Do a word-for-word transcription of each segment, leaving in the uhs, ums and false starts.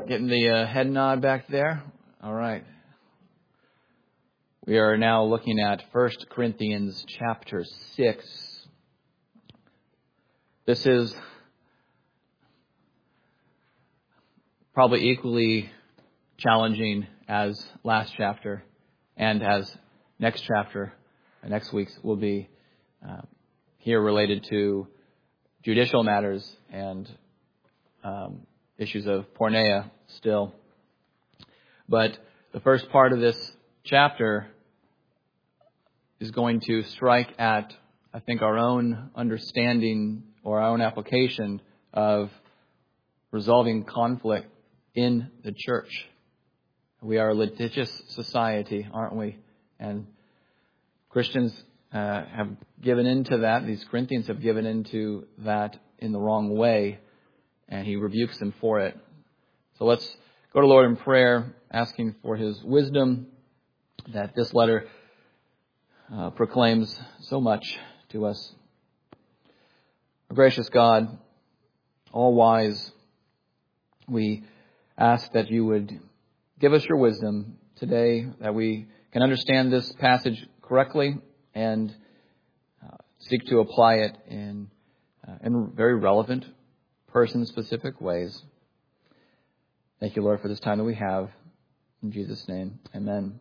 Getting the uh, head nod back there. All right. We are now looking at First Corinthians chapter six. This is probably equally challenging as last chapter and as next chapter, and next week's will be uh, here related to judicial matters and um, issues of porneia still. But the first part of this chapter is going to strike at, I think, our own understanding or our own application of resolving conflict in the church. We are a litigious society, aren't we? And Christians uh, have given into that. These Corinthians have given into that in the wrong way, and he rebukes them for it. So let's go to the Lord in prayer, asking for His wisdom, that this letter uh, proclaims so much to us. Our gracious God, all-wise, we ask that you would give us your wisdom today, that we can understand this passage correctly and uh, seek to apply it in, uh, in very relevant, person-specific ways. Thank you, Lord, for this time that we have. In Jesus' name, amen.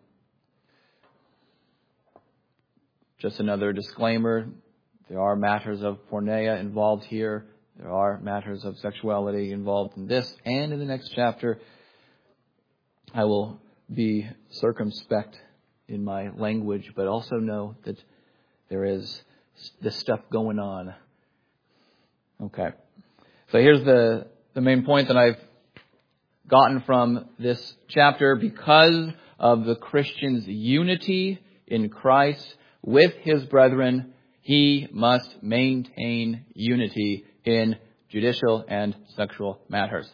Just another disclaimer. There are matters of porneia involved here. There are matters of sexuality involved in this and in the next chapter. I will be circumspect in my language, but also know that there is this stuff going on. Okay. So here's the, the main point that I've gotten from this chapter. Because of the Christian's unity in Christ with his brethren, he must maintain unity in judicial and sexual matters.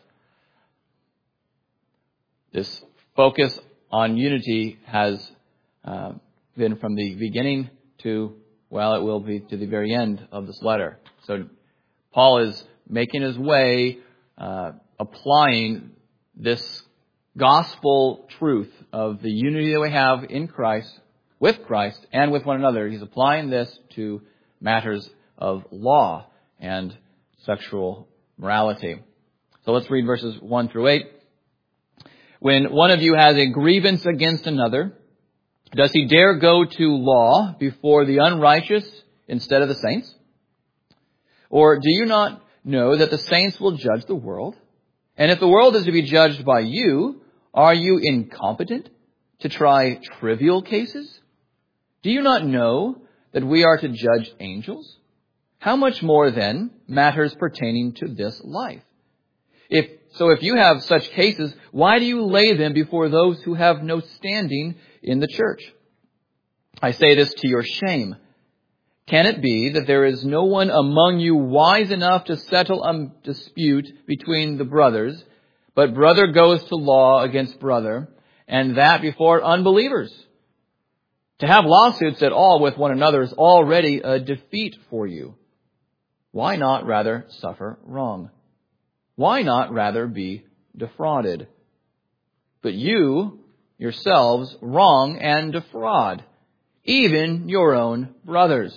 This focus on unity has uh, been from the beginning to, well, it will be to the very end of this letter. So Paul is making his way, uh, applying this gospel truth of the unity that we have in Christ, with Christ, and with one another. He's applying this to matters of law and sexual morality. So let's read verses one through eight. When one of you has a grievance against another, does he dare go to law before the unrighteous instead of the saints? Or do you not know that the saints will judge the world? And if the world is to be judged by you, are you incompetent to try trivial cases? Do you not know that we are to judge angels? How much more then matters pertaining to this life? If so, if you have such cases, why do you lay them before those who have no standing in the church? I say this to your shame. Can it be that there is no one among you wise enough to settle a dispute between the brothers, but brother goes to law against brother, and that before unbelievers? To have lawsuits at all with one another is already a defeat for you. Why not rather suffer wrong? Why not rather be defrauded? But you yourselves wrong and defraud, even your own brothers.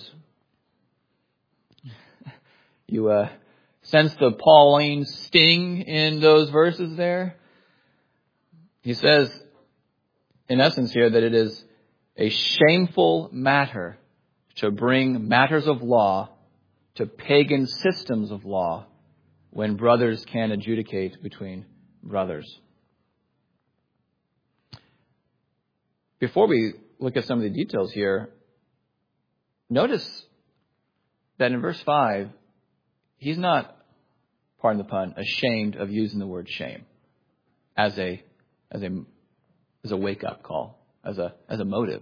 You uh, sense the Pauline sting in those verses there? He says, in essence here, that it is a shameful matter to bring matters of law to pagan systems of law when brothers can adjudicate between brothers. Before we look at some of the details here, notice that in verse five, he's not, pardon the pun, ashamed of using the word shame as a as a as a wake-up call, as a as a motive.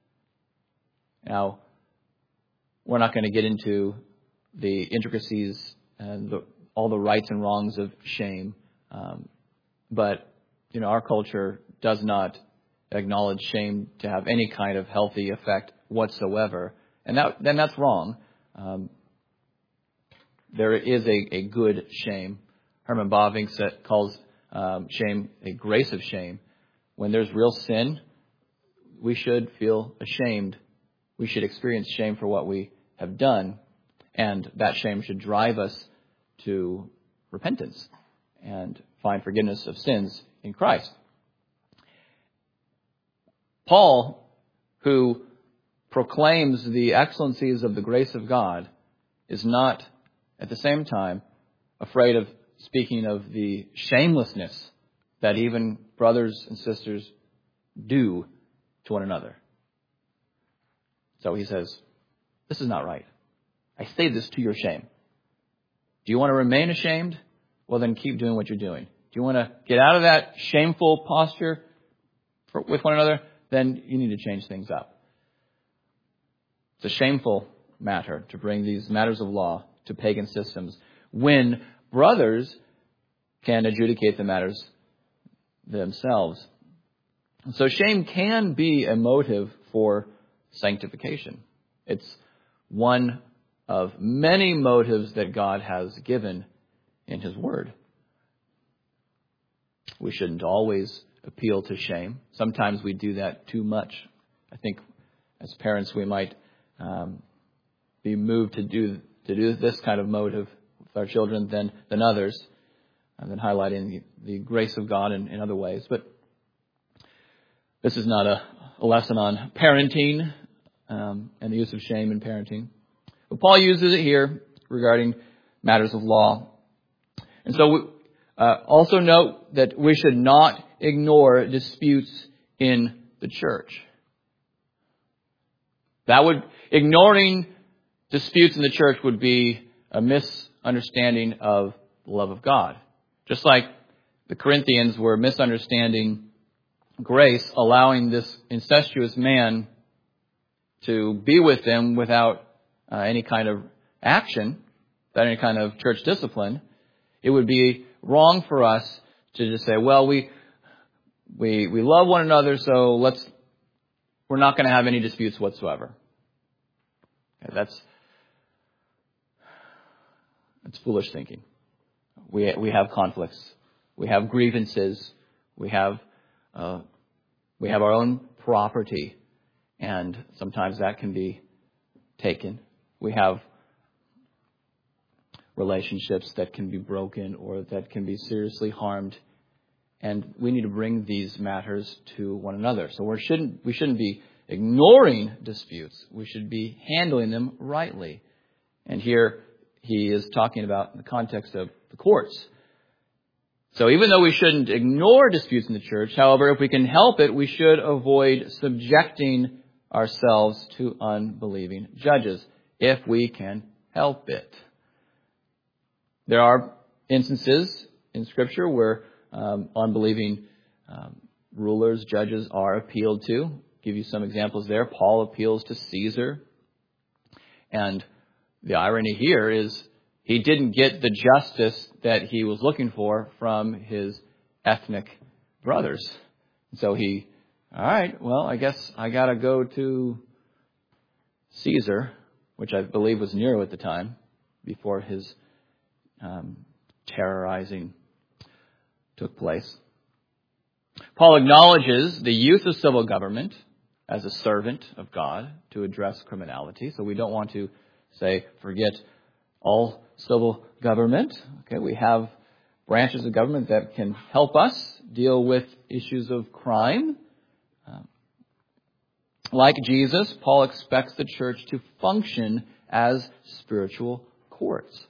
Now, we're not going to get into the intricacies and the, all the rights and wrongs of shame, um, but you know, our culture does not acknowledge shame to have any kind of healthy effect whatsoever, and that then that's wrong. Um, there is a, a good shame. Herman Bavinck calls um, shame, a grace of shame. When there's real sin, we should feel ashamed. We should experience shame for what we have done. And that shame should drive us to repentance and find forgiveness of sins in Christ. Paul, who proclaims the excellencies of the grace of God, is not at the same time afraid of speaking of the shamelessness that even brothers and sisters do to one another. So he says, this is not right. I say this to your shame. Do you want to remain ashamed? Well, then keep doing what you're doing. Do you want to get out of that shameful posture for, with one another? Then you need to change things up. It's a shameful matter to bring these matters of law to pagan systems when brothers can adjudicate the matters themselves. So shame can be a motive for sanctification. It's one of many motives that God has given in His Word. We shouldn't always appeal to shame. Sometimes we do that too much. I think as parents we might um, be moved to do to do this kind of motive with our children than than others, and then highlighting the, the grace of God in, in other ways. But this is not a, a lesson on parenting um, and the use of shame in parenting. But Paul uses it here regarding matters of law. And so we, uh, also note that we should not ignore disputes in the church. That would, ignoring disputes in the church would be a misunderstanding of the love of God. Just like the Corinthians were misunderstanding grace, allowing this incestuous man to be with them without uh, any kind of action, without any kind of church discipline. It would be wrong for us to just say, well, we we we love one another, so let's we're not going to have any disputes whatsoever. Okay, that's that's foolish thinking. We we have conflicts, we have grievances, we have uh, we have our own property, and sometimes that can be taken. We have relationships that can be broken or that can be seriously harmed, and we need to bring these matters to one another. So we shouldn't we shouldn't be ignoring disputes. We should be handling them rightly. And here he is talking about in the context of the courts. So even though we shouldn't ignore disputes in the church, however, if we can help it, we should avoid subjecting ourselves to unbelieving judges, if we can help it. There are instances in Scripture where um, unbelieving um, rulers, judges are appealed to. I'll give you some examples there. Paul appeals to Caesar. And the irony here is he didn't get the justice that he was looking for from his ethnic brothers. So he, all right, well, I guess I got to go to Caesar, which I believe was Nero at the time, before his um, terrorizing took place. Paul acknowledges the use of civil government as a servant of God to address criminality. So we don't want to say, forget all civil government. Okay, we have branches of government that can help us deal with issues of crime. Uh, like Jesus, Paul expects the church to function as spiritual courts.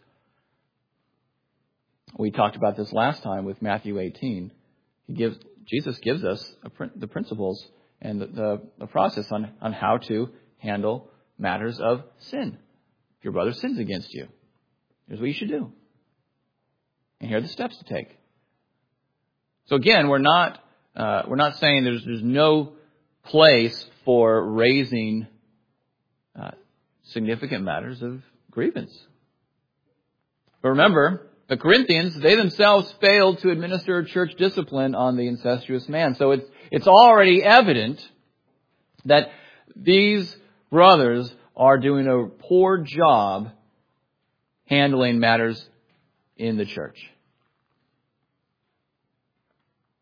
We talked about this last time with Matthew eighteen. He gives Jesus gives us a, the principles and the, the, the process on, on how to handle matters of sin. If your brother sins against you, here's what you should do. And here are the steps to take. So again, we're not uh, we're not saying there's there's no place for raising uh, significant matters of grievance. But remember, the Corinthians, they themselves failed to administer church discipline on the incestuous man. So it's it's already evident that these brothers are doing a poor job handling matters in the church.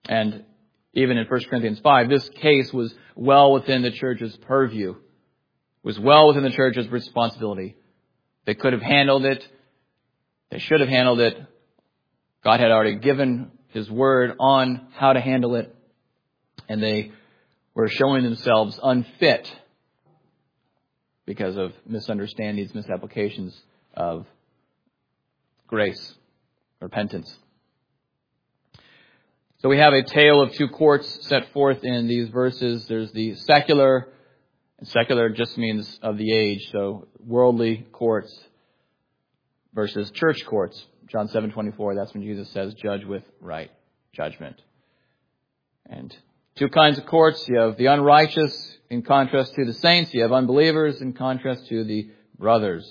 And even in First Corinthians five, this case was well within the church's purview, was well within the church's responsibility. They could have handled it. They should have handled it. God had already given His word on how to handle it, and they were showing themselves unfit because of misunderstandings, misapplications of grace, repentance. So we have a tale of two courts set forth in these verses. There's the secular, and secular just means of the age, so worldly courts versus church courts. John seven twenty-four, that's when Jesus says, judge with right judgment. And two kinds of courts. You have the unrighteous in contrast to the saints. You have unbelievers in contrast to the brothers.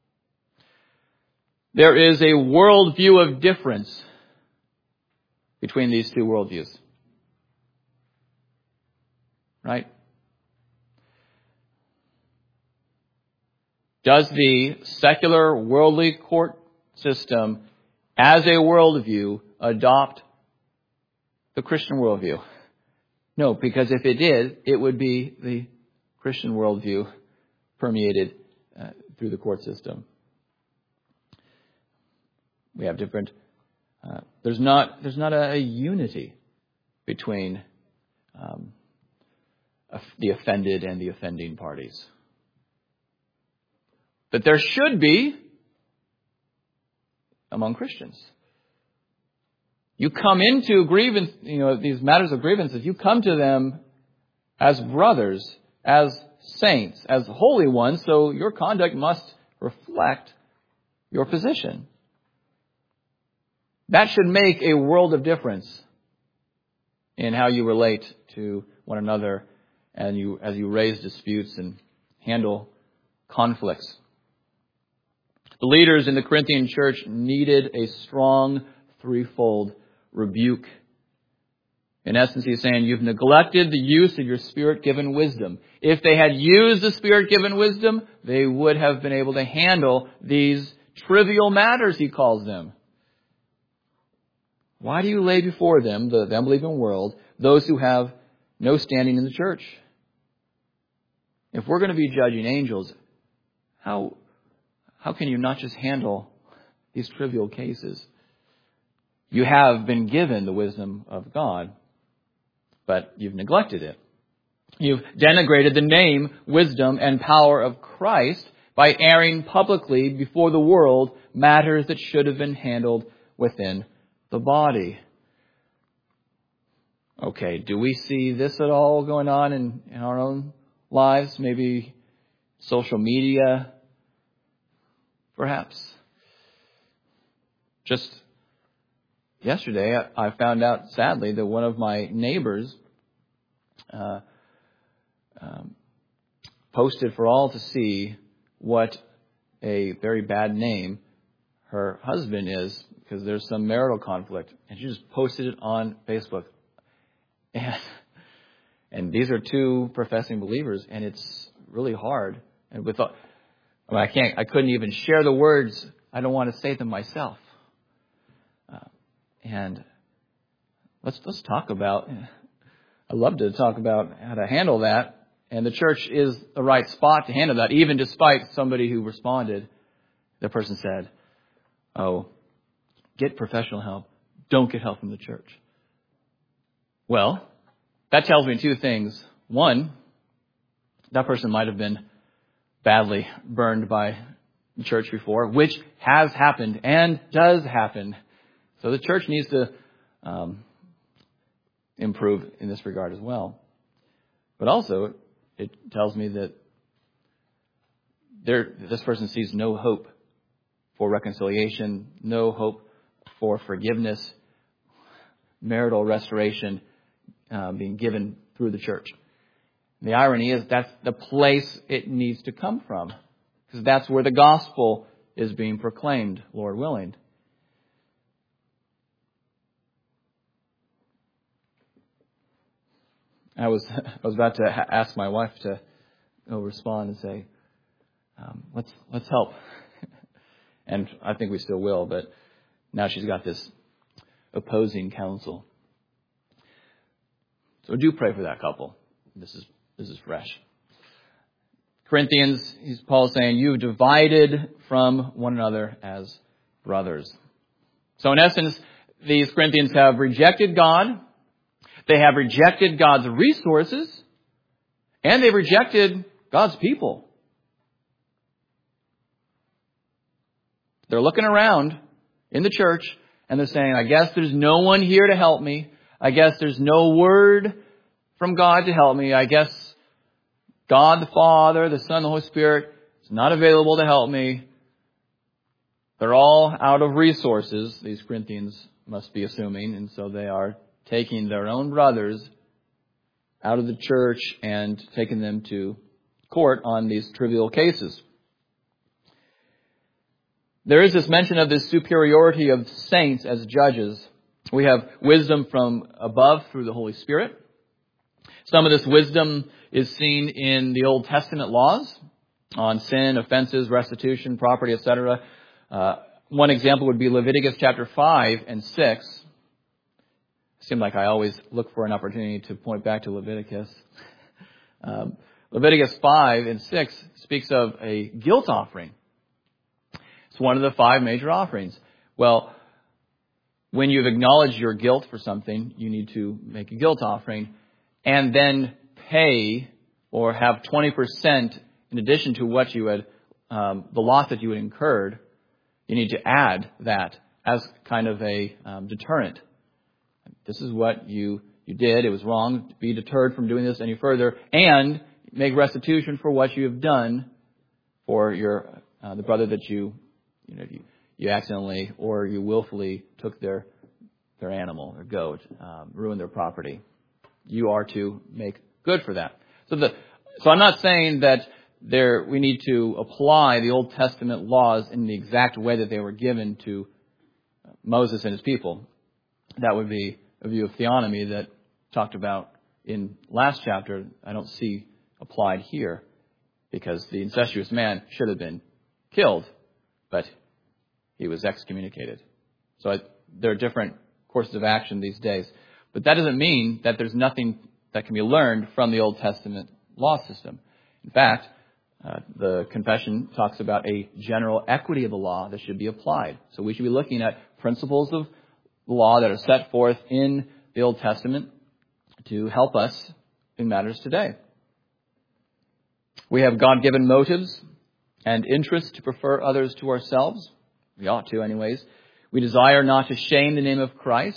There is a worldview of difference between these two worldviews. Right? Does the secular worldly court system as a worldview adopt the Christian worldview? No, because if it did, it would be the Christian worldview permeated uh, through the court system. We have different. Uh, there's not. There's not a, a unity between um, the offended and the offending parties. But there should be among Christians. You come into grievance, you know, these matters of grievances, you come to them as brothers, as saints, as holy ones, so your conduct must reflect your position. That should make a world of difference in how you relate to one another and you as you raise disputes and handle conflicts. The leaders in the Corinthian church needed a strong threefold rebuke. In essence, he's saying, you've neglected the use of your Spirit-given wisdom. If they had used the Spirit-given wisdom, they would have been able to handle these trivial matters, he calls them. Why do you lay before them, the, the unbelieving world, those who have no standing in the church? If we're going to be judging angels, how, how can you not just handle these trivial cases? You have been given the wisdom of God, but you've neglected it. You've denigrated the name, wisdom, and power of Christ by airing publicly before the world matters that should have been handled within the body. Okay, do we see this at all going on in, in our own lives? Maybe social media, perhaps. Just yesterday, I found out, sadly, that one of my neighbors uh, um, posted for all to see what a very bad name her husband is, because there's some marital conflict. And she just posted it on Facebook. And, and these are two professing believers, and it's really hard. And with, I mean, I can't, I couldn't even share the words. I don't want to say them myself. Uh, and let's let's talk about. I'd love to talk about how to handle that. And the church is the right spot to handle that, even despite somebody who responded. The person said, "Oh, get professional help. Don't get help from the church." Well, that tells me two things. One, that person might have been badly burned by the church before, which has happened and does happen. So the church needs to um, improve in this regard as well. But also, it tells me that there, this person sees no hope for reconciliation, no hope for forgiveness, marital restoration uh, being given through the church. And the irony is that's the place it needs to come from, because that's where the gospel is being proclaimed, Lord willing. I was I was about to ha- ask my wife to go respond and say, um, let's let's help. And I think we still will, but now she's got this opposing counsel. So do pray for that couple. This is this is fresh. Corinthians, he's Paul saying, you've divided from one another as brothers. So in essence, these Corinthians have rejected God. They have rejected God's resources. And they've rejected God's people. They're looking around in the church and they're saying, I guess there's no one here to help me. I guess there's no word from God to help me. I guess God the Father, the Son, the Holy Spirit is not available to help me. They're all out of resources, these Corinthians must be assuming, and so they are taking their own brothers out of the church and taking them to court on these trivial cases. There is this mention of this superiority of saints as judges. We have wisdom from above through the Holy Spirit. Some of this wisdom is seen in the Old Testament laws on sin, offenses, restitution, property, et cetera. Uh, one example would be Leviticus chapter five and six. It seems like I always look for an opportunity to point back to Leviticus. um, Leviticus five and six speaks of a guilt offering. It's one of the five major offerings. Well, when you've acknowledged your guilt for something, you need to make a guilt offering and then pay or have twenty percent in addition to what you had, um, the loss that you had incurred. You need to add that as kind of a um, deterrent. This is what you, you did. It was wrong. Be deterred from doing this any further and make restitution for what you have done for your uh, the brother that you you know you, you accidentally or you willfully took their their animal, their goat, um, ruined their property. You are to make good for that. So the so I'm not saying that there we need to apply the Old Testament laws in the exact way that they were given to Moses and his people. That would be a view of theonomy that talked about in last chapter. I don't see applied here because the incestuous man should have been killed, but he was excommunicated. So I, there are different courses of action these days. But that doesn't mean that there's nothing that can be learned from the Old Testament law system. In fact, uh, the confession talks about a general equity of the law that should be applied. So we should be looking at principles of law that are set forth in the Old Testament to help us in matters today. We have God-given motives and interests to prefer others to ourselves. We ought to anyways. We desire not to shame the name of Christ.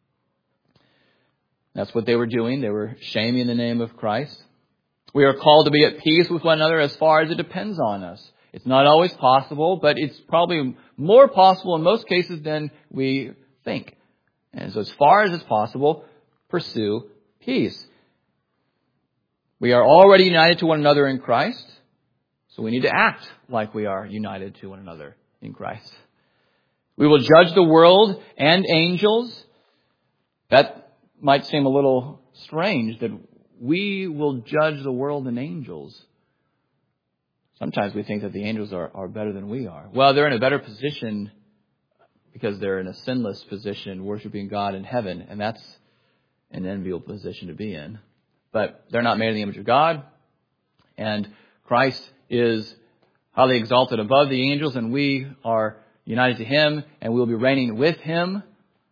That's what they were doing. They were shaming the name of Christ. We are called to be at peace with one another as far as it depends on us. It's not always possible, but it's probably more possible in most cases than we think. And so as far as it's possible, pursue peace. We are already united to one another in Christ, so we need to act like we are united to one another in Christ. We will judge the world and angels. That might seem a little strange that we will judge the world and angels. Sometimes we think that the angels are, are better than we are. Well, they're in a better position because they're in a sinless position, worshiping God in heaven, and that's an enviable position to be in. But they're not made in the image of God, and Christ is highly exalted above the angels, and we are united to Him, and we'll be reigning with Him.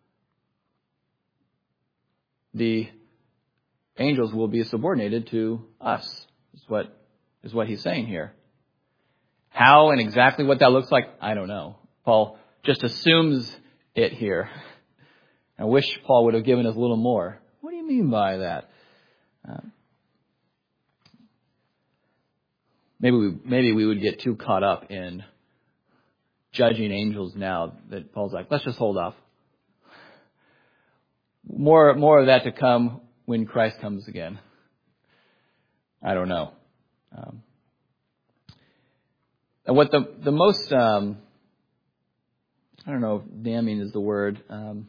The angels will be subordinated to us, is what is what he's saying here. How and exactly what that looks like, I don't know. Paul just assumes it here. I wish Paul would have given us a little more. What do you mean by that? Uh, maybe we maybe we would get too caught up in judging angels now that Paul's like, let's just hold off. More more of that to come when Christ comes again. I don't know. Um, and what the the most um, I don't know if damning is the word. Um,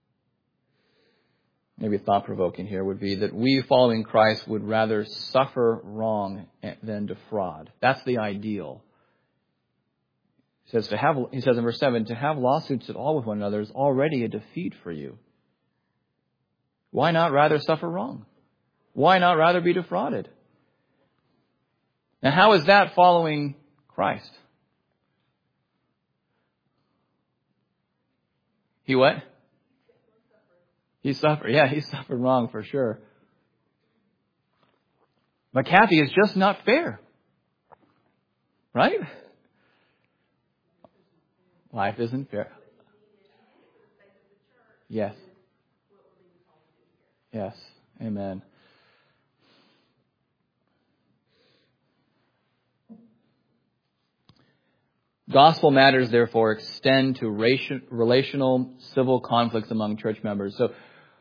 maybe thought-provoking here would be that we following Christ would rather suffer wrong than defraud. That's the ideal. He says to have. He says in verse seven, to have lawsuits at all with one another is already a defeat for you. Why not rather suffer wrong? Why not rather be defrauded? Now, how is that following Christ? He what? He suffered. Yeah, he suffered wrong for sure. But Kathy, it's just not fair. Right? Life isn't fair. Yes. Yes. Amen. Gospel matters, therefore, extend to relational civil conflicts among church members. So,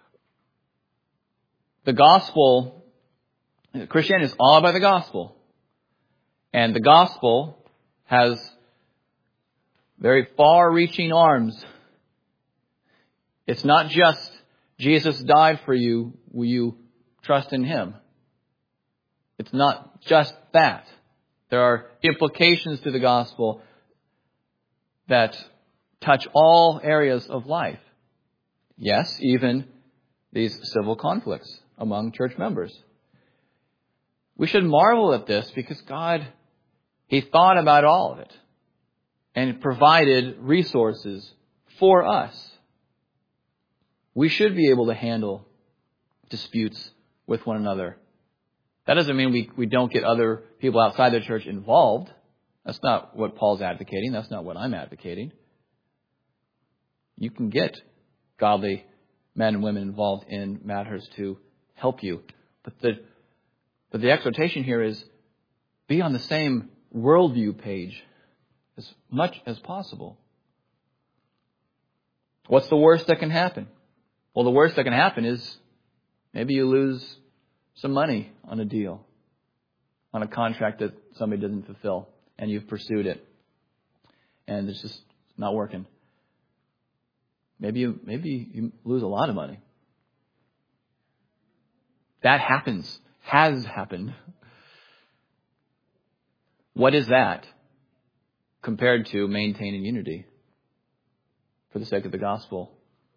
the gospel, Christianity is all about the gospel. And the gospel has very far-reaching arms. It's not just, Jesus died for you, will you trust in Him? It's not just that. There are implications to the gospel that touch all areas of life. Yes, even these civil conflicts among church members. We should marvel at this because God, He thought about all of it and provided resources for us. We should be able to handle disputes with one another. That doesn't mean we, we don't get other people outside the church involved. That's not what Paul's advocating. That's not what I'm advocating. You can get godly men and women involved in matters to help you. But the, but the exhortation here is be on the same worldview page as much as possible. What's the worst that can happen? Well, the worst that can happen is maybe you lose some money on a deal, on a contract that somebody doesn't fulfill, and you've pursued it, and it's just not working. Maybe you, maybe you lose a lot of money. That happens, has happened. What is that compared to maintaining unity for the sake of the gospel?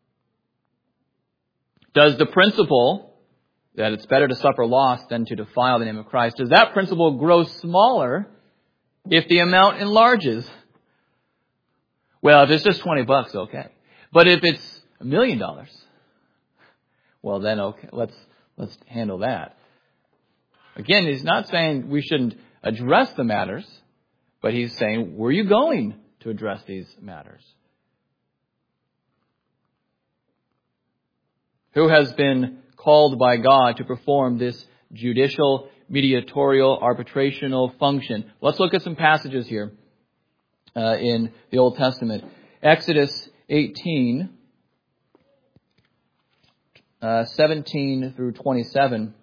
Does the principle that it's better to suffer loss than to defile the name of Christ, does that principle grow smaller if the amount enlarges? Well, if it's just twenty bucks, okay. But if it's a million dollars, well then okay, let's let's handle that. Again, he's not saying we shouldn't address the matters, but he's saying, were you going to address these matters? Who has been called by God to perform this judicial, mediatorial, arbitrational function? Let's look at some passages here uh, in the Old Testament. Exodus eighteen, uh, seventeen through twenty-seven.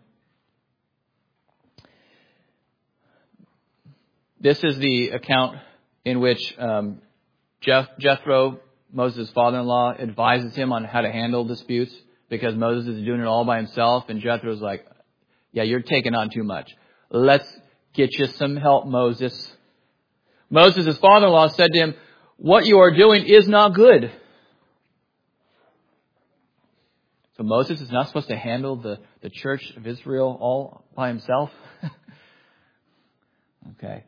This is the account in which um, Jeff, Jethro, Moses' father-in-law, advises him on how to handle disputes because Moses is doing it all by himself. And Jethro's like, yeah, you're taking on too much. Let's get you some help, Moses. Moses' father-in-law said to him, what you are doing is not good. So Moses is not supposed to handle the, the church of Israel all by himself? Okay.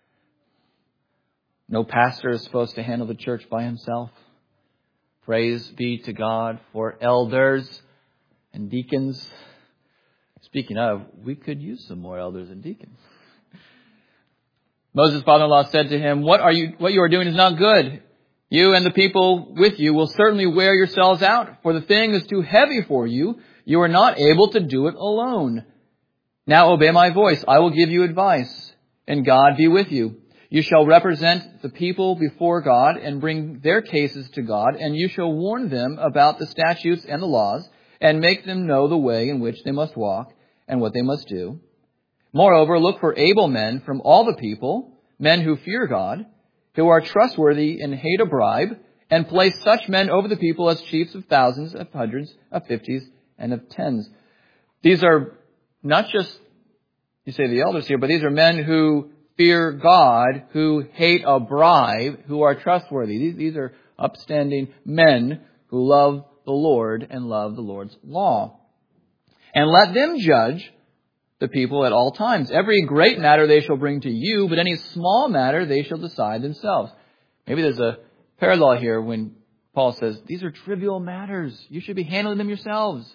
No pastor is supposed to handle the church by himself. Praise be to God for elders and deacons. Speaking of, we could use some more elders and deacons. Moses' father-in-law said to him, What are you, what you are doing is not good. You and the people with you will certainly wear yourselves out, for the thing is too heavy for you. You are not able to do it alone. Now obey my voice. I will give you advice, and God be with you. You shall represent the people before God and bring their cases to God, and you shall warn them about the statutes and the laws, and make them know the way in which they must walk and what they must do. Moreover, look for able men from all the people, men who fear God, who are trustworthy and hate a bribe, and place such men over the people as chiefs of thousands, of hundreds, of fifties, and of tens. These are not just, you say the elders here, but these are men who fear God, who hate a bribe, who are trustworthy. These, these are upstanding men who love the Lord and love the Lord's law. And let them judge the people at all times. Every great matter they shall bring to you, but any small matter they shall decide themselves. Maybe there's a parallel here when Paul says, these are trivial matters. You should be handling them yourselves.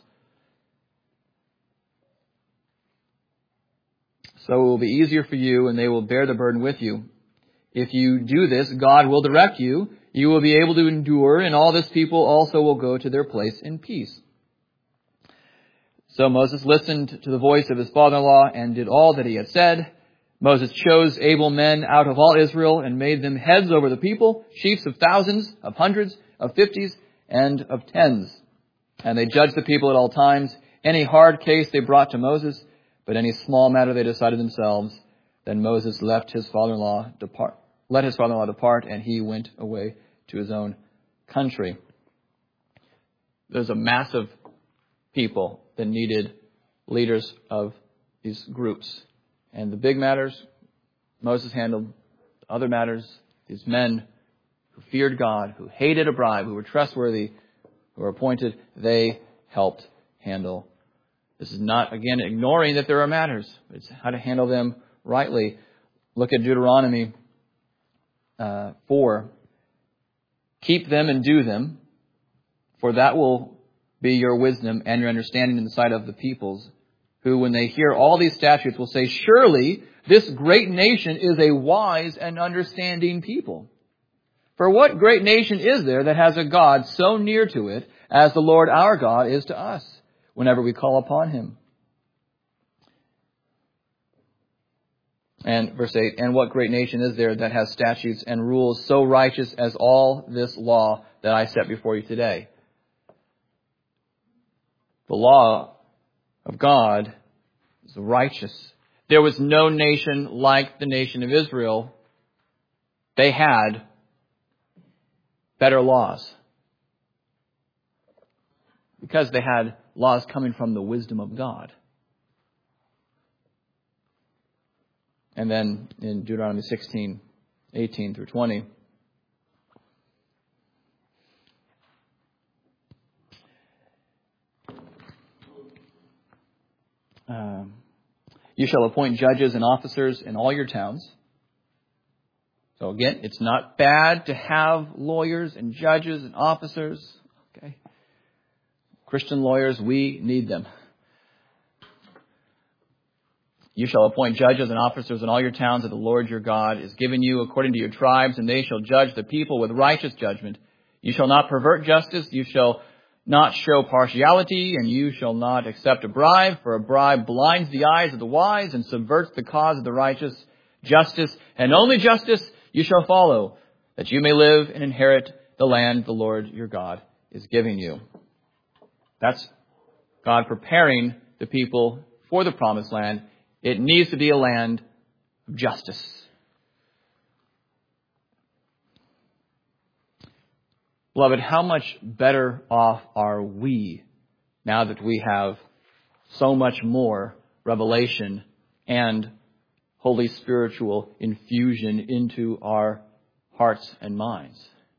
So it will be easier for you, and they will bear the burden with you. If you do this, God will direct you. You will be able to endure, and all this people also will go to their place in peace. So Moses listened to the voice of his father-in-law and did all that he had said. Moses chose able men out of all Israel and made them heads over the people, chiefs of thousands, of hundreds, of fifties, and of tens. And they judged the people at all times. Any hard case they brought to Moses, but any small matter they decided themselves. Then Moses left his father-in-law depart, let his father-in-law depart, and he went away to his own country. There's a massive people that needed leaders of these groups. And the big matters, Moses handled. The other matters, these men who feared God, who hated a bribe, who were trustworthy, who were appointed, they helped handle. This is not, again, ignoring that there are matters. It's how to handle them rightly. Look at Deuteronomy uh, four. Keep them and do them, for that will be your wisdom and your understanding in the sight of the peoples, who, when they hear all these statutes, will say, surely this great nation is a wise and understanding people. For what great nation is there that has a God so near to it as the Lord our God is to us, whenever we call upon him? And verse eight, and what great nation is there that has statutes and rules so righteous as all this law that I set before you today? The law of God is righteous. There was no nation like the nation of Israel. They had better laws because they had laws coming from the wisdom of God. And then in Deuteronomy sixteen, eighteen through twenty, um, you shall appoint judges and officers in all your towns. So again, it's not bad to have lawyers and judges and officers. Okay, Christian lawyers, we need them. You shall appoint judges and officers in all your towns that the Lord your God is giving you according to your tribes, and they shall judge the people with righteous judgment. You shall not pervert justice. You shall not show partiality, and you shall not accept a bribe, for a bribe blinds the eyes of the wise and subverts the cause of the righteous. Justice, and only justice, you shall follow, that you may live and inherit the land the Lord your God is giving you. That's God preparing the people for the promised land. It needs to be a land of justice. Beloved, how much better off are we now that we have so much more revelation and Holy Spiritual infusion into our hearts and minds?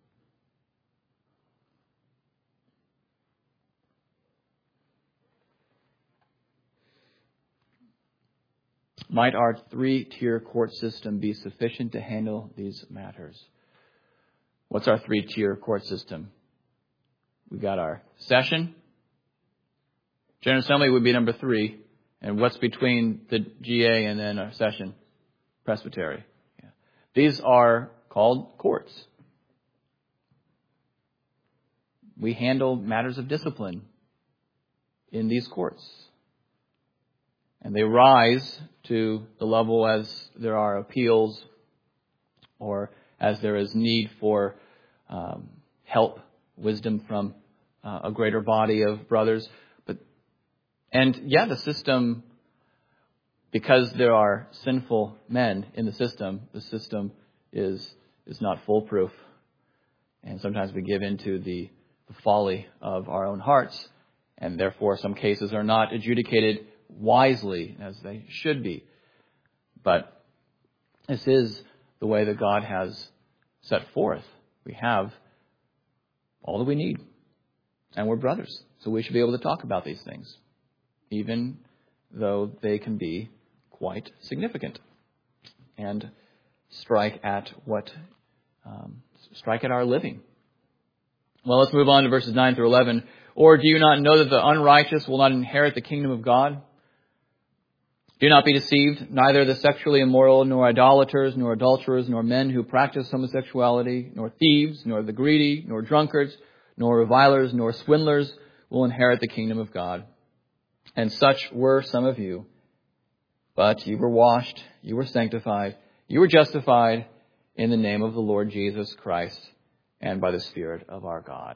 Might our three-tier court system be sufficient to handle these matters? What's our three-tier court system? We've got our session. General Assembly would be number three. And what's between the G A and then our session? Presbytery. Yeah. These are called courts. We handle matters of discipline in these courts. And they rise to the level as there are appeals or as there is need for um, help, wisdom from uh, a greater body of brothers. But and yeah, the system, because there are sinful men in the system, the system is is not foolproof. And sometimes we give into the, the folly of our own hearts, and therefore some cases are not adjudicated wisely as they should be. But this is the way that God has set forth. We have all that we need. And we're brothers. So we should be able to talk about these things. even though they can be quite significant, and strike at what um, strike at our living. Well, let's move on to verses nine through eleven. Or do you not know that the unrighteous will not inherit the kingdom of God? Do not be deceived. Neither the sexually immoral, nor idolaters, nor adulterers, nor men who practice homosexuality, nor thieves, nor the greedy, nor drunkards, nor revilers, nor swindlers will inherit the kingdom of God. And such were some of you. But you were washed, you were sanctified, you were justified in the name of the Lord Jesus Christ and by the Spirit of our God.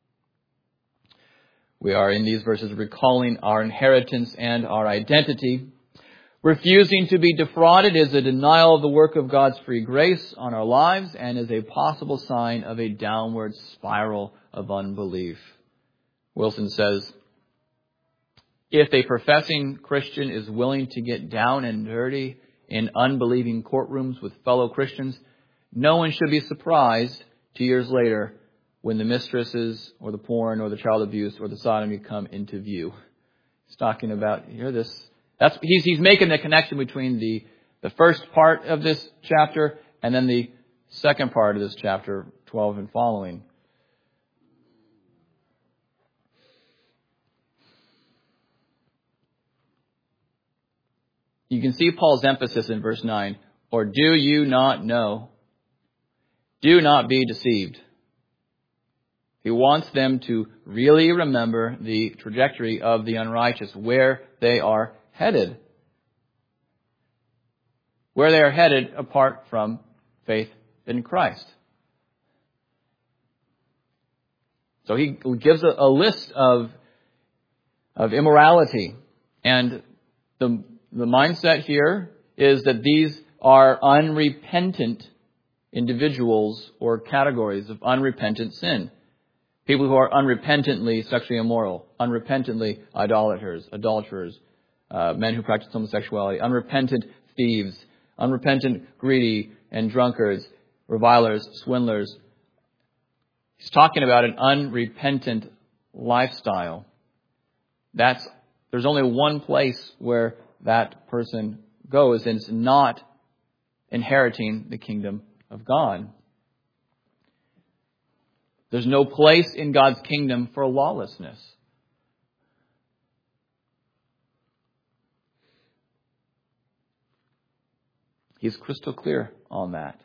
We are in these verses recalling our inheritance and our identity. Refusing to be defrauded is a denial of the work of God's free grace on our lives and is a possible sign of a downward spiral of unbelief. Wilson says, if a professing Christian is willing to get down and dirty in unbelieving courtrooms with fellow Christians, no one should be surprised two years later when the mistresses or the porn or the child abuse or the sodomy come into view. He's talking about here this. That's he's he's making the connection between the the first part of this chapter and then the second part of this chapter, twelve and following. You can see Paul's emphasis in verse nine. Or do you not know? Do not be deceived. He wants them to really remember the trajectory of the unrighteous, where they are headed. Where they are headed apart from faith in Christ. So he gives a, a list of, of immorality. And the, the mindset here is that these are unrepentant individuals or categories of unrepentant sin. People who are unrepentantly sexually immoral, unrepentantly idolaters, adulterers, uh, men who practice homosexuality, unrepentant thieves, unrepentant greedy and drunkards, revilers, swindlers. He's talking about an unrepentant lifestyle. That's there's only one place where that person goes, and it's not inheriting the kingdom of God. There's no place in God's kingdom for lawlessness. He's crystal clear on that.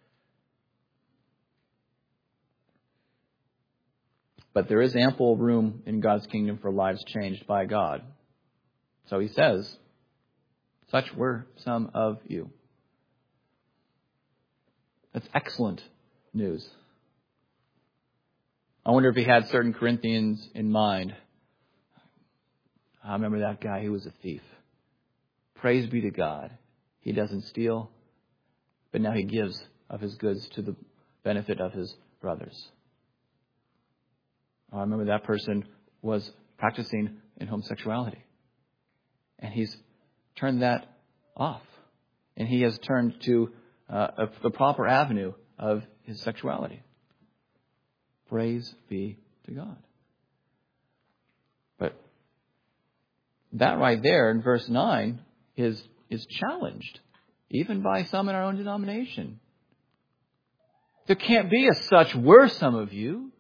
But there is ample room in God's kingdom for lives changed by God. So he says, such were some of you. That's excellent news. I wonder if he had certain Corinthians in mind. I remember that guy, he was a thief. Praise be to God. He doesn't steal, but now he gives of his goods to the benefit of his brothers. I remember that person was practicing in homosexuality. And he's turned that off. And he has turned to uh, a, the proper avenue of his sexuality. Praise be to God. But that right there in verse nine is, is challenged, even by some in our own denomination. There can't be a such were some of you.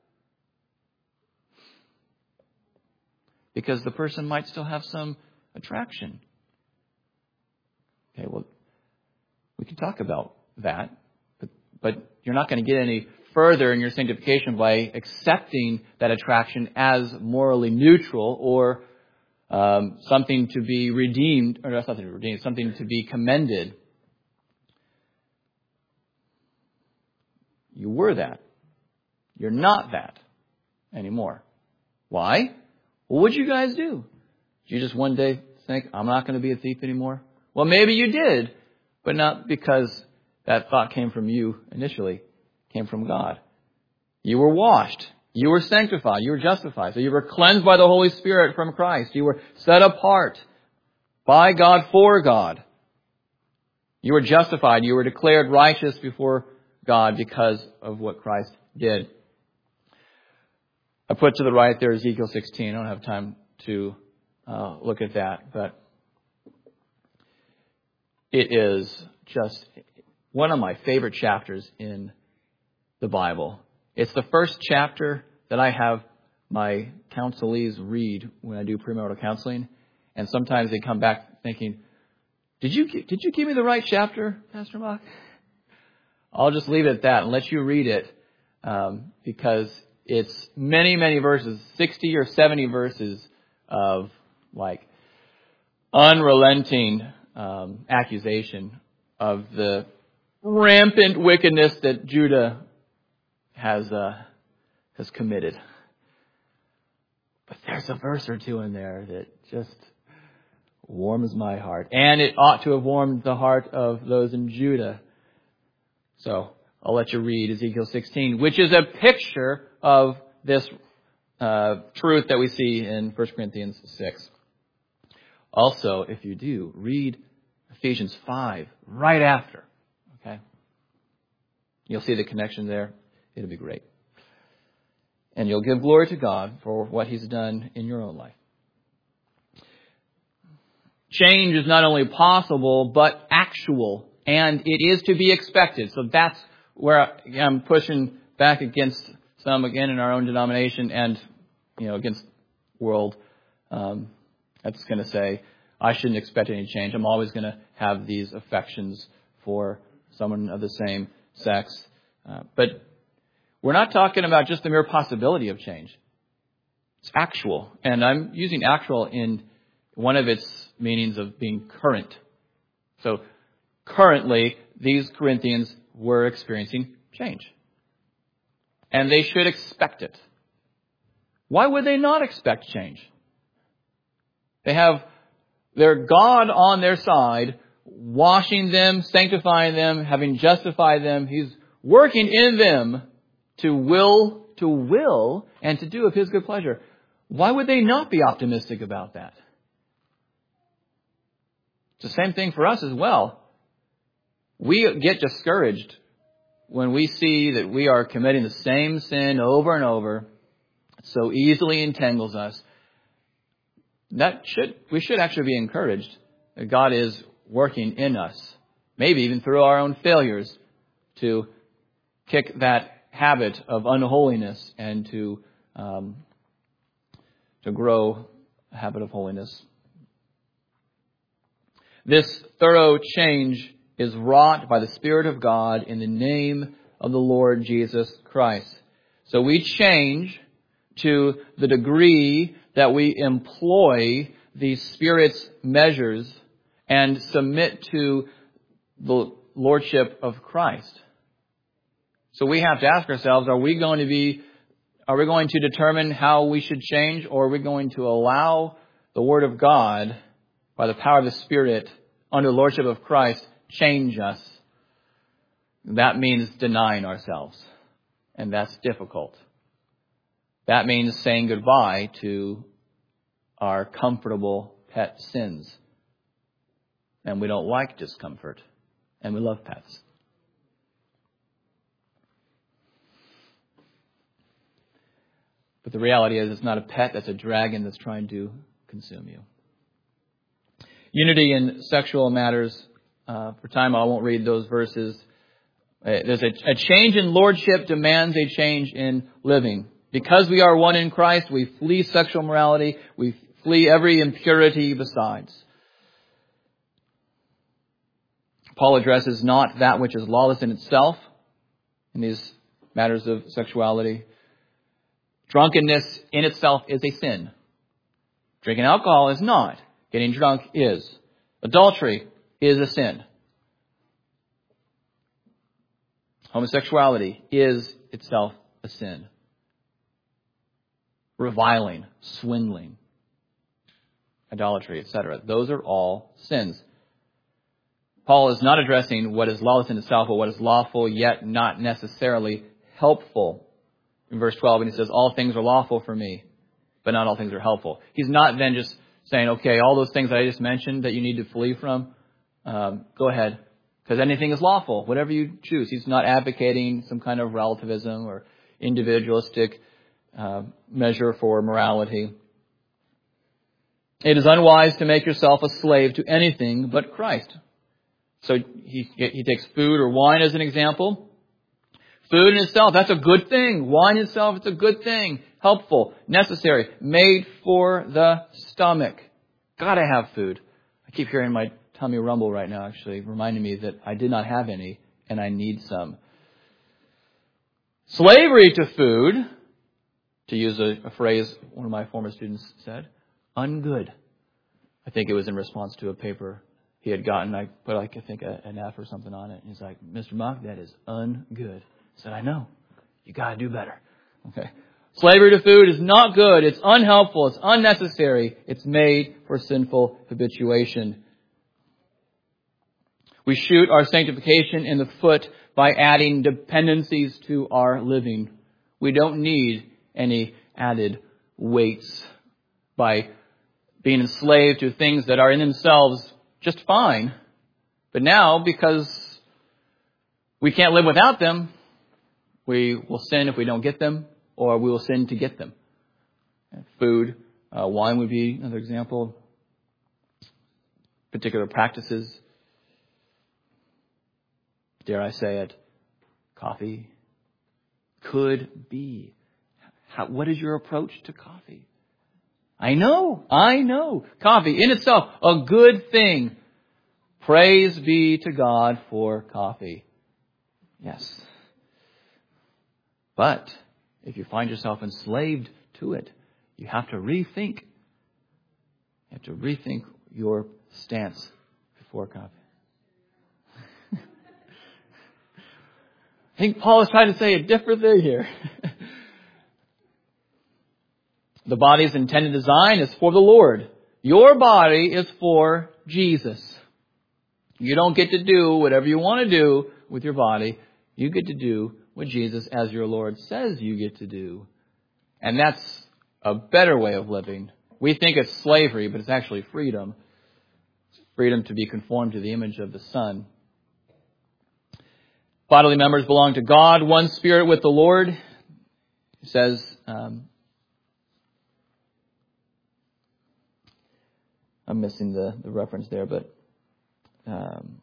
Because the person might still have some attraction. Okay, well, we can talk about that, but, but you're not going to get any further in your sanctification by accepting that attraction as morally neutral or um, something to be redeemed, or not something to be redeemed, something to be commended. You were that. You're not that anymore. Why? Well, what'd you guys do? Did you just one day think, I'm not going to be a thief anymore? Well, maybe you did, but not because that thought came from you initially. It came from God. You were washed. You were sanctified. You were justified. So you were cleansed by the Holy Spirit from Christ. You were set apart by God for God. You were justified. You were declared righteous before God because of what Christ did. I put to the right there Ezekiel sixteen. I don't have time to uh, look at that. But it is just one of my favorite chapters in the Bible. It's the first chapter that I have my counselees read when I do premarital counseling. And sometimes they come back thinking, did you did you give me the right chapter, Pastor Mock? I'll just leave it at that and let you read it um, because it's many, many verses, sixty or seventy verses of like unrelenting um, accusation of the rampant wickedness that Judah has uh, has committed. But there's a verse or two in there that just warms my heart. And it ought to have warmed the heart of those in Judah. So I'll let you read Ezekiel sixteen, which is a picture of this uh, truth that we see in First Corinthians six. Also, if you do, read Ephesians five right after. Okay? You'll see the connection there. It'll be great. And you'll give glory to God for what He's done in your own life. Change is not only possible, but actual. And it is to be expected. So that's where I'm pushing back against some, again, in our own denomination and, you know, against world. Um, that's going to say, I shouldn't expect any change. I'm always going to have these affections for someone of the same sex. Uh, but we're not talking about just the mere possibility of change. It's actual. And I'm using actual in one of its meanings of being current. So currently, these Corinthians were experiencing change. And they should expect it. Why would they not expect change? They have their God on their side, washing them, sanctifying them, having justified them. He's working in them to will, to will, and to do of His good pleasure. Why would they not be optimistic about that? It's the same thing for us as well. We get discouraged when we see that we are committing the same sin over and over. It so easily entangles us. That should we should actually be encouraged that God is working in us, maybe even through our own failures, to kick that habit of unholiness and to um, to grow a habit of holiness. This thorough change is wrought by the Spirit of God in the name of the Lord Jesus Christ. So we change to the degree that we employ the Spirit's measures and submit to the Lordship of Christ. So we have to ask ourselves, are we going to be, are we going to determine how we should change, or are we going to allow the Word of God, by the power of the Spirit, under the Lordship of Christ, change us? That means denying ourselves. And that's difficult. That means saying goodbye to our comfortable pet sins. And we don't like discomfort. And we love pets. But the reality is it's not a pet, that's a dragon that's trying to consume you. Unity in sexual matters. Uh, for time, I won't read those verses. Uh, there's a, a change in lordship demands a change in living. Because we are one in Christ, we flee sexual morality. We flee every impurity besides. Paul addresses not that which is lawless in itself in these matters of sexuality. Drunkenness in itself is a sin. Drinking alcohol is not. Getting drunk is. Adultery is a sin. Homosexuality is itself a sin. Reviling, swindling, idolatry, et cetera. Those are all sins. Paul is not addressing what is lawless in itself, but what is lawful, yet not necessarily helpful. In verse twelve, and he says, all things are lawful for me, but not all things are helpful. He's not then just saying, okay, all those things that I just mentioned that you need to flee from, um, go ahead. Because anything is lawful, whatever you choose. He's not advocating some kind of relativism or individualistic uh, measure for morality. It is unwise to make yourself a slave to anything but Christ. So he, he takes food or wine as an example. Food in itself, that's a good thing. Wine in itself, it's a good thing. Helpful, necessary, made for the stomach. Gotta have food. I keep hearing my tummy rumble right now, actually, reminding me that I did not have any and I need some. Slavery to food, to use a, a phrase one of my former students said, ungood. I think it was in response to a paper he had gotten. I put, like, I think, a, an F or something on it. And he's like, Mister Mock, that is ungood. I said, I know. You got to do better. Okay. Slavery to food is not good. It's unhelpful. It's unnecessary. It's made for sinful habituation. We shoot our sanctification in the foot by adding dependencies to our living. We don't need any added weights by being enslaved to things that are in themselves just fine. But now, because we can't live without them, we will sin if we don't get them, or we will sin to get them. Food, uh, wine would be another example. Particular practices. Dare I say it, coffee could be. How, what is your approach to coffee? I know, I know. Coffee in itself, a good thing. Praise be to God for coffee. Yes. But if you find yourself enslaved to it, you have to rethink. You have to rethink your stance before coffee. I think Paul is trying to say a different thing here. The body's intended design is for the Lord. Your body is for Jesus. You don't get to do whatever you want to do with your body. You get to do what Jesus, as your Lord, says you get to do. And that's a better way of living. We think it's slavery, but it's actually freedom. It's freedom to be conformed to the image of the Son. Bodily members belong to God, one spirit with the Lord. He says, um, I'm missing the, the reference there, but um,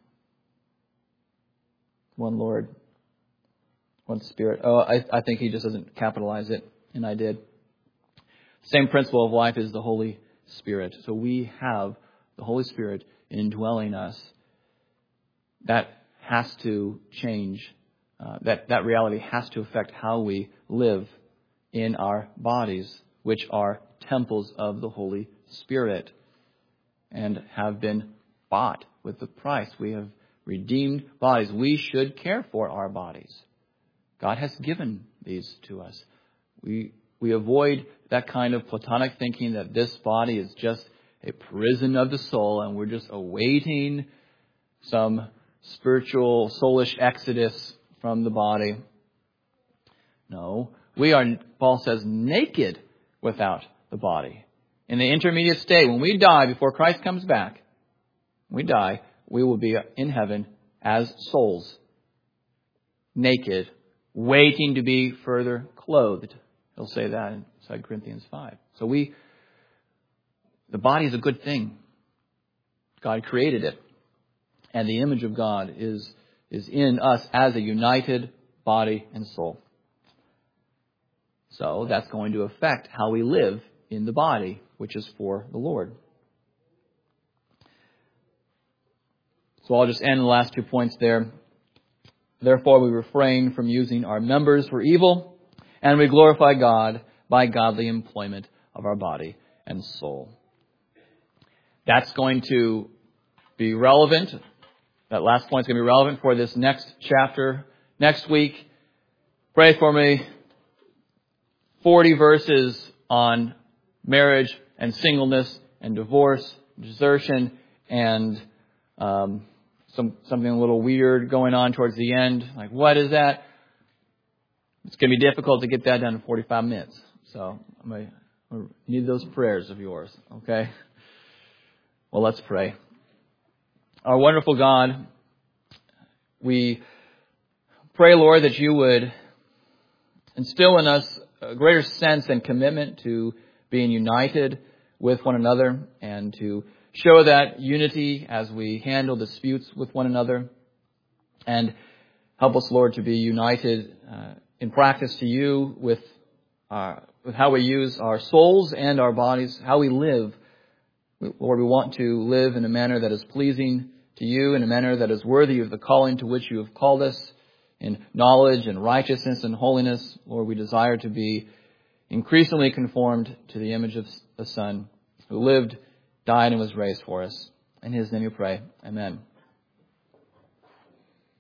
one Lord, one Spirit. Oh, I, I think he just doesn't capitalize it, and I did. Same principle of life is the Holy Spirit. So we have the Holy Spirit indwelling us. That has to change. Uh, that, that reality has to affect how we live in our bodies, which are temples of the Holy Spirit and have been bought with the price. We have redeemed bodies. We should care for our bodies. God has given these to us. We we avoid that kind of Platonic thinking that this body is just a prison of the soul and we're just awaiting some spiritual, soulish exodus from the body. No, we are, Paul says, naked without the body. In the intermediate state, when we die before Christ comes back, when we die, we will be in heaven as souls, naked, waiting to be further clothed. He'll say that in Second Corinthians five. So we, the body is a good thing. God created it. And the image of God is, is in us as a united body and soul. So that's going to affect how we live in the body, which is for the Lord. So I'll just end the last two points there. Therefore, we refrain from using our members for evil, and we glorify God by godly employment of our body and soul. That's going to be relevant. That last point is going to be relevant for this next chapter. Next week, pray for me. forty verses on marriage and singleness and divorce, desertion, and um, some something a little weird going on towards the end. Like, what is that? It's going to be difficult to get that done in forty-five minutes. So I'm going to need those prayers of yours, okay? Well, let's pray. Our wonderful God, we pray, Lord, that you would instill in us a greater sense and commitment to being united with one another and to show that unity as we handle disputes with one another. And help us, Lord, to be united uh, in practice to you with, uh, with how we use our souls and our bodies, how we live. Lord, we want to live in a manner that is pleasing to you, in a manner that is worthy of the calling to which you have called us, in knowledge and righteousness and holiness. Lord, we desire to be increasingly conformed to the image of the Son who lived, died, and was raised for us. In his name we pray. Amen.